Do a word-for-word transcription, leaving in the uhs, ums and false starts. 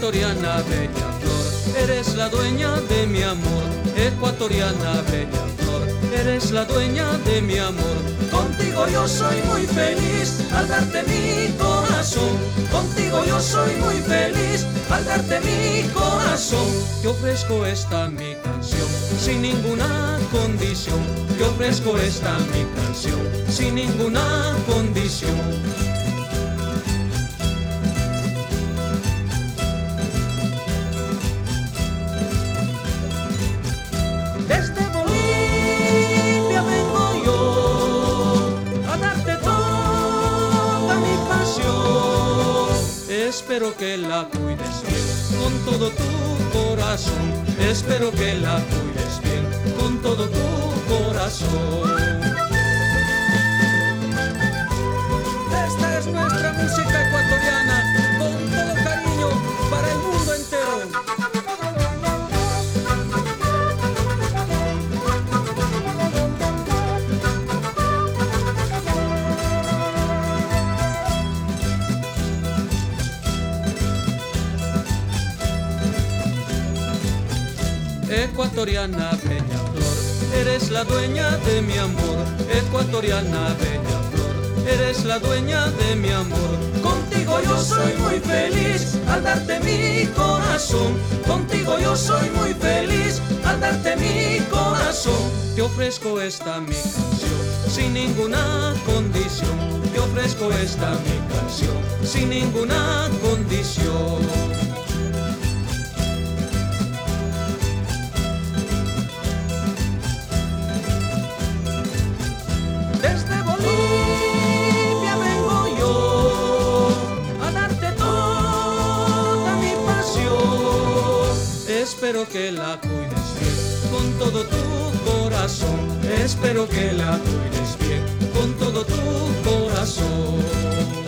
Ecuatoriana bella flor, eres la dueña de mi amor. Ecuatoriana bella flor, eres la dueña de mi amor. Contigo yo soy muy feliz al darte mi corazón. Contigo yo soy muy feliz al darte mi corazón. Te ofrezco esta mi canción sin ninguna condición. Te ofrezco esta mi canción sin ninguna condición. Desde Bolivia vengo yo a darte toda mi pasión. Espero que la cuides bien con todo tu corazón. Espero que la cuides bien con todo tu corazón. Esta es nuestra música ecuatoriana con todo cariño para el mundo entero. Ecuatoriana bella flor, eres la dueña de mi amor. Ecuatoriana bella flor, eres la dueña de mi amor. Contigo yo soy muy feliz al darte mi corazón. Contigo yo soy muy feliz al darte mi corazón. Te ofrezco esta mi canción sin ninguna condición. Te ofrezco esta mi canción sin ninguna condición. Desde Bolivia vengo yo a darte toda mi pasión. Espero que la cuides bien con todo tu corazón. Espero que la cuides bien con todo tu corazón.